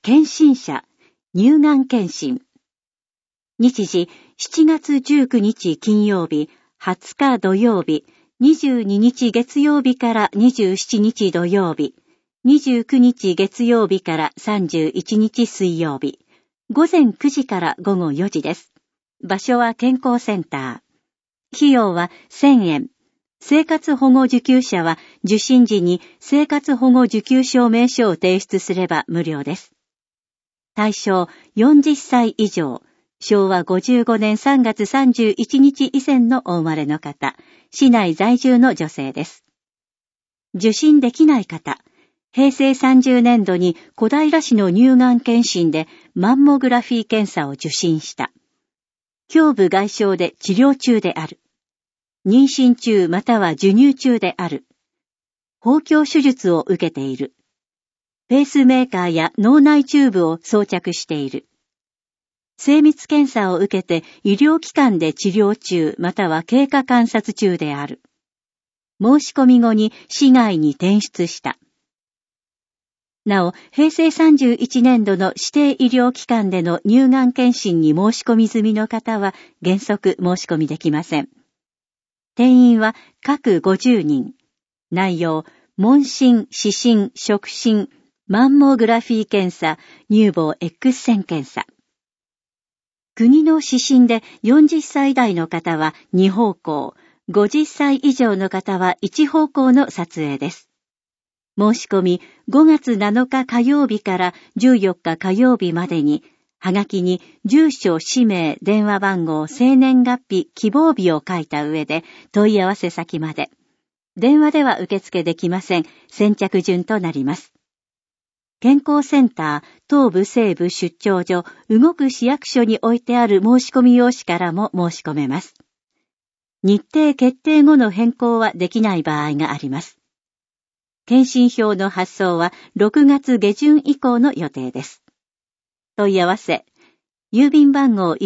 検診者、乳がん検診。日時、7月19日金曜日、20日土曜日、22日月曜日から27日土曜日、29日月曜日から31日水曜日、午前9時から午後4時です。場所は健康センター。費用は1000円。生活保護受給者は受診時に生活保護受給証明書を提出すれば無料です。対象40歳以上、昭和55年3月31日以前のお生まれの方、市内在住の女性です。受診できない方、平成30年度に小平市の乳がん検診でマンモグラフィー検査を受診した。胸部外傷で治療中である。妊娠中または授乳中である。包協手術を受けている。ペースメーカーや脳内チューブを装着している。精密検査を受けて医療機関で治療中または経過観察中である。申し込み後に市外に転出した。なお、平成31年度の指定医療機関での乳がん検診に申し込み済みの方は原則申し込みできません。定員は各50人。内容、問診、視診、触診、マンモグラフィー検査、乳房 X 線検査。国の指針で40歳代の方は2方向、50歳以上の方は1方向の撮影です。申し込み5月7日火曜日から14日火曜日までに、はがきに住所、氏名、電話番号、生年月日、希望日を書いた上で問い合わせ先まで。電話では受付できません。先着順となります。健康センター、東部西部出張所、動く市役所に置いてある申し込み用紙からも申し込めます。日程決定後の変更はできない場合があります。検診票の発送は6月下旬以降の予定です。問い合わせ、郵便番号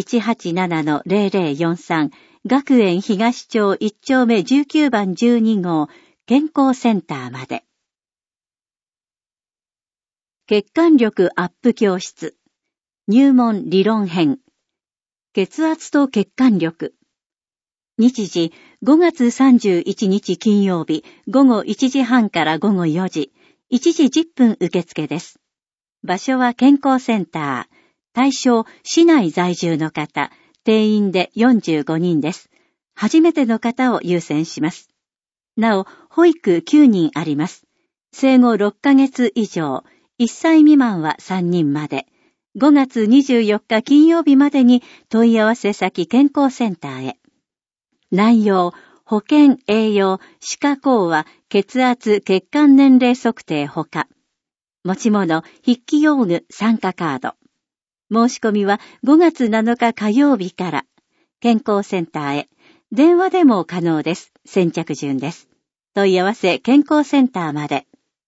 187-0043、学園東町1丁目19番12号、健康センターまで。血管力アップ教室。入門理論編。血圧と血管力。日時、5月31日金曜日、午後1時半から午後4時、1時10分受付です。場所は健康センター。対象、市内在住の方、定員で45人です。初めての方を優先します。なお、保育9人あります。生後6ヶ月以上、1歳未満は3人まで。5月24日金曜日までに問い合わせ先健康センターへ。内容、保健、栄養、歯科講話、血圧、血管年齢測定ほか。持ち物、筆記用具、参加カード。申し込みは5月7日火曜日から。健康センターへ。電話でも可能です。先着順です。問い合わせ健康センターまで。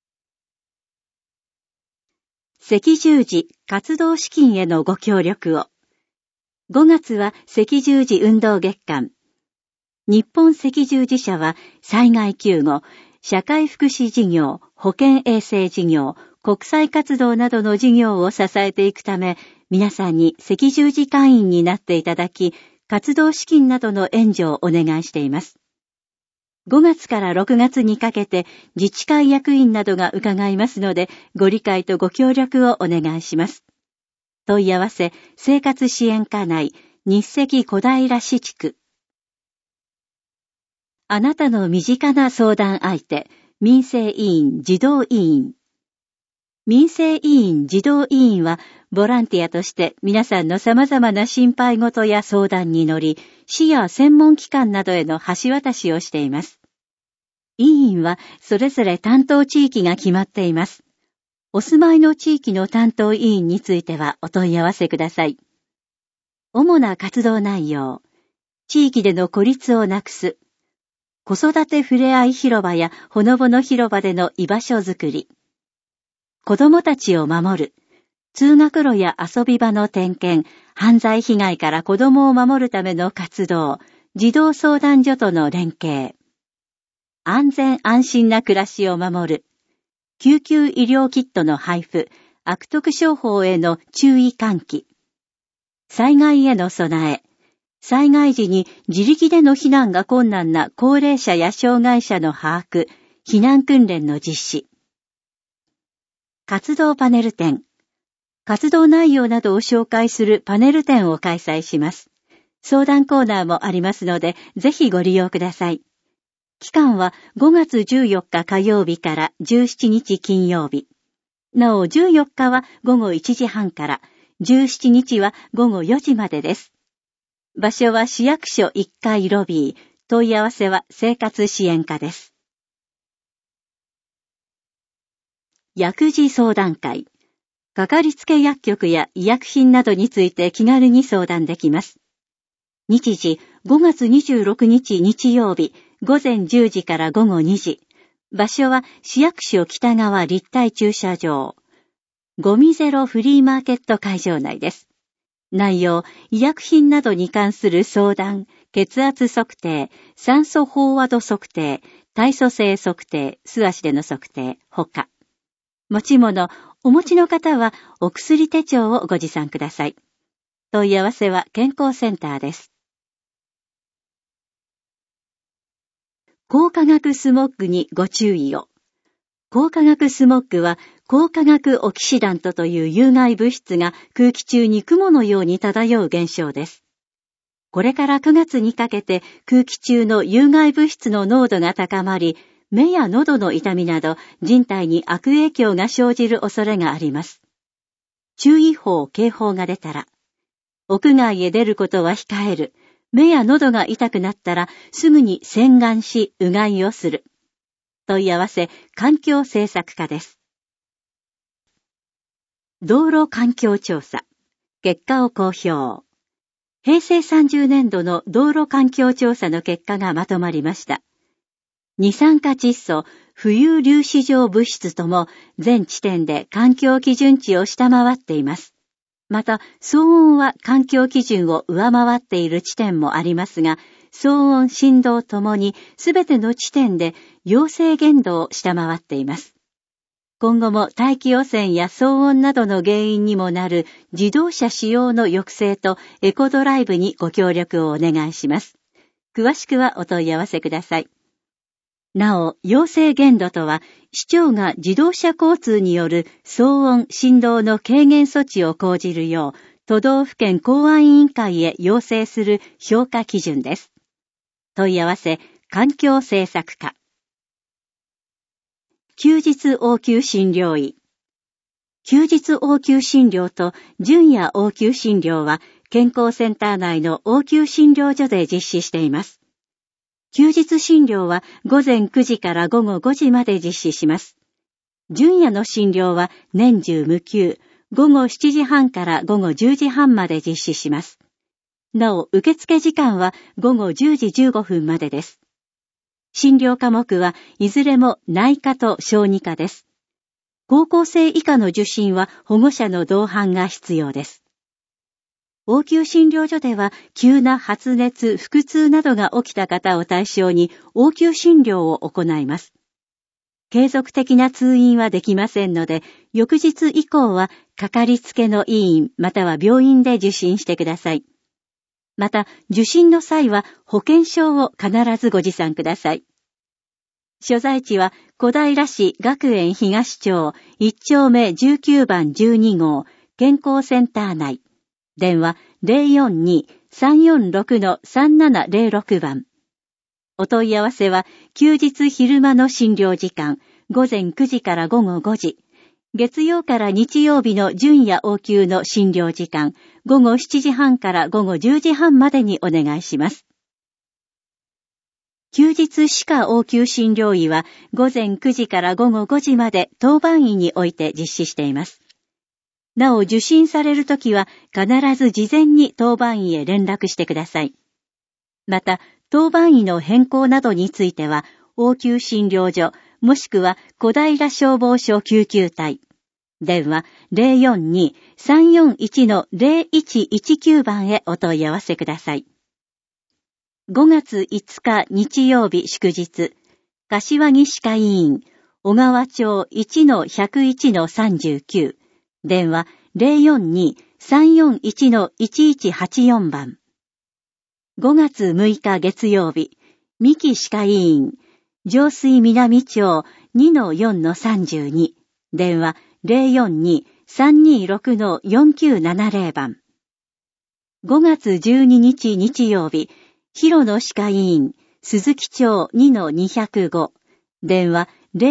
赤十字活動資金へのご協力を。5月は赤十字運動月間。日本赤十字社は災害救護、社会福祉事業、保健衛生事業、国際活動などの事業を支えていくため、皆さんに赤十字会員になっていただき、活動資金などの援助をお願いしています。5月から6月にかけて自治会役員などが伺いますので、ご理解とご協力をお願いします。問い合わせ、生活支援課内、日赤小平市地区。あなたの身近な相談相手、民生委員児童委員。民生委員児童委員は、ボランティアとして皆さんの様々な心配事や相談に乗り、市や専門機関などへの橋渡しをしています。委員はそれぞれ担当地域が決まっています。お住まいの地域の担当委員についてはお問い合わせください。主な活動内容、地域での孤立をなくす、子育てふれあい広場やほのぼの広場での居場所づくり、子どもたちを守る、通学路や遊び場の点検、犯罪被害から子どもを守るための活動、児童相談所との連携、安全安心な暮らしを守る、救急医療キットの配布、 悪徳商法への注意喚起、災害への備え、災害時に自力での避難が困難な高齢者や障害者の把握、避難訓練の実施、活動パネル展、活動内容などを紹介するパネル展を開催します。相談コーナーもありますので、ぜひご利用ください。期間は5月14日火曜日から17日金曜日。なお14日は午後1時半から、17日は午後4時までです。場所は市役所1階ロビー、問い合わせは生活支援課です。薬事相談会。かかりつけ薬局や医薬品などについて気軽に相談できます。日時5月26日日曜日、午前10時から午後2時。場所は市役所北側立体駐車場。ゴミゼロフリーマーケット会場内です。内容、医薬品などに関する相談、血圧測定、酸素飽和度測定、体組成測定、素足での測定、他。持ち物、お持ちの方はお薬手帳をご持参ください。問い合わせは健康センターです。高化学スモッグにご注意を。高化学スモッグは高化学オキシダントという有害物質が空気中に雲のように漂う現象です。これから9月にかけて空気中の有害物質の濃度が高まり、目や喉の痛みなど人体に悪影響が生じる恐れがあります。注意報・警報が出たら、屋外へ出ることは控える。目や喉が痛くなったらすぐに洗顔しうがいをする。問い合わせ環境政策課です。道路環境調査。結果を公表。平成30年度の道路環境調査の結果がまとまりました。二酸化窒素、浮遊粒子状物質とも全地点で環境基準値を下回っています。また、騒音は環境基準を上回っている地点もありますが、騒音、振動ともにすべての地点で陽性限度を下回っています。今後も大気汚染や騒音などの原因にもなる自動車使用の抑制とエコドライブにご協力をお願いします。詳しくはお問い合わせください。なお、陽性限度とは、市長が自動車交通による騒音・振動の軽減措置を講じるよう、都道府県公安委員会へ要請する評価基準です。問い合わせ、環境政策課。休日応急診療医。休日応急診療と準夜応急診療は、健康センター内の応急診療所で実施しています。休日診療は午前9時から午後5時まで実施します。準夜の診療は年中無休、午後7時半から午後10時半まで実施します。なお、受付時間は午後10時15分までです。診療科目はいずれも内科と小児科です。高校生以下の受診は保護者の同伴が必要です。応急診療所では急な発熱、腹痛などが起きた方を対象に応急診療を行います。継続的な通院はできませんので、翌日以降はかかりつけの医院または病院で受診してください。また、受診の際は保険証を必ずご持参ください。所在地は小平市学園東町1丁目19番12号健康センター内。電話 042-346-3706 番。お問い合わせは休日昼間の診療時間午前9時から午後5時。月曜から日曜日の準夜応急の診療時間午後7時半から午後10時半までにお願いします。休日歯科応急診療医は午前9時から午後5時まで当番医において実施しています。なお受診されるときは必ず事前に当番医へ連絡してください。また、当番医の変更などについては、応急診療所もしくは小平消防署救急隊。電話 042-341-0119 番へお問い合わせください。5月5日日曜日祝日、柏木歯科医院、小川町 1-101-39 電話042-341-1184番。5月6日月曜日、三木歯科医院、上水南町 2-4-32、電話042-326-4970番。5月12日日曜日、広野歯科医院、鈴木町 2-205、電話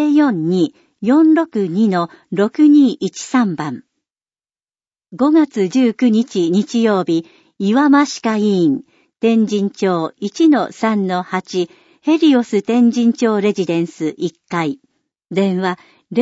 042-462-6213番。5月19日日曜日、岩間歯科医院、天神町 1-3-8、ヘリオス天神町レジデンス1階。電話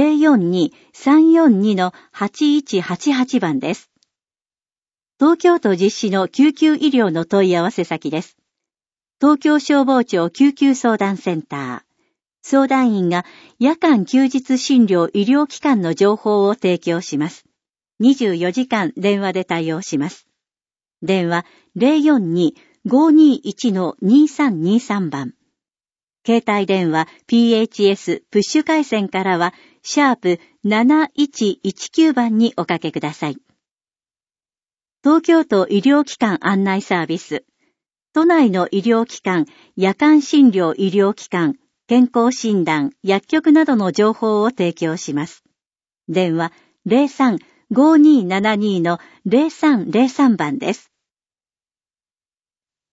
042-342-8188番です。東京都実施の救急医療の問い合わせ先です。東京消防庁救急相談センター。相談員が夜間休日診療医療機関の情報を提供します。24時間電話で対応します。電話042-521-2323番。携帯電話 PHS プッシュ回線からは#7119番におかけください。東京都医療機関案内サービス。都内の医療機関、夜間診療医療機関、健康診断、薬局などの情報を提供します。電話03-5272-0303番です。